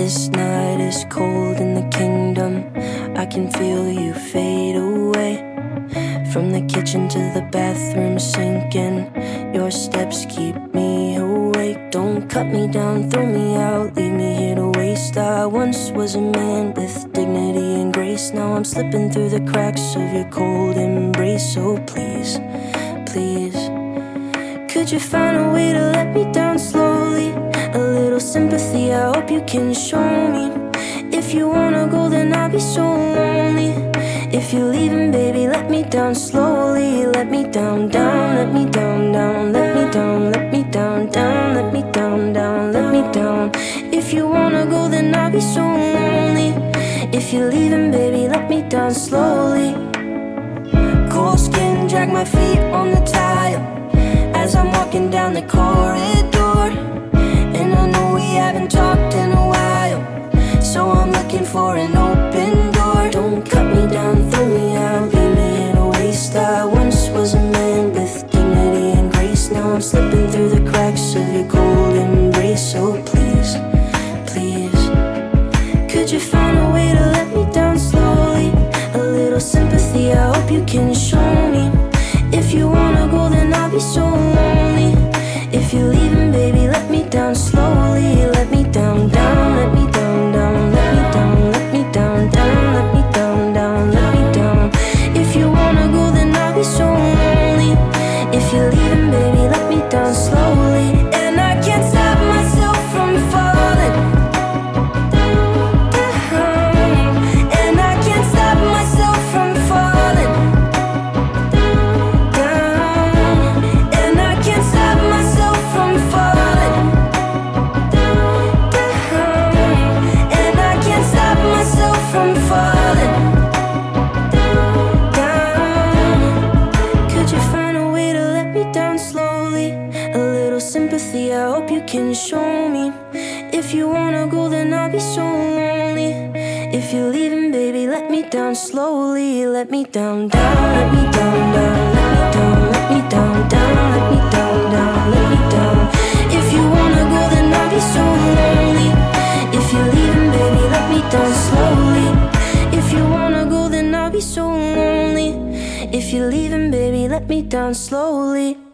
This night is cold in the kingdom. I can feel you fade away. From the kitchen to the bathroom sinking, your steps keep me awake. Don't cut me down, throw me out, leave me here to waste. I once was a man with dignity and grace. Now I'm slipping through the cracks of your cold embrace. So please, please, could you find a way to let me down slowly? A little sympathy, I hope you can show me. If you wanna go, then I'll be so lonely. If you're leaving, baby, let me down slowly. Let me down, down, let me down, down. Let me down, let me down, down. Let me down, down, let me down. If you wanna go, then I'll be so lonely. If you're leaving, baby, let me down slowly. Cold skin, drag my feet on the tile as I'm walking down the corridor. And I know we haven't talked in a while, so I'm looking for an open door. Don't cut me down, throw me out, leave me in a waste. I once was a man with dignity and grace. Now I'm slipping through the cracks of your cold embrace. So please, please, could you find a way to let me down slowly? A little sympathy, I hope you can show me. If you wanna go, then I'll be so lonely. If you're leaving, baby, let me down slowly. Let me down, down, let me down, down. Let me down, let me down, down. Let me down, down, let me down. If you wanna go, then I'll be so lonely. If you're leaving, baby, let me down slowly. And I can't stop myself from falling down. And I can't stop myself from falling down. And I can't stop myself from falling down. And I can't stop myself from falling down. Could you find a way to let me down slowly? A little sympathy, I hope you can show me. If you wanna go, then I'll be so lonely. If you're leaving, baby, let me down slowly. Let me down, down, let me down, down. Let me down, let me down, down. Let me down, down, let me down. If you wanna go, then I'll be so lonely. If you're leaving, baby, let me down slowly. If you wanna go, then I'll be so lonely. If you're leaving, baby, let me down slowly.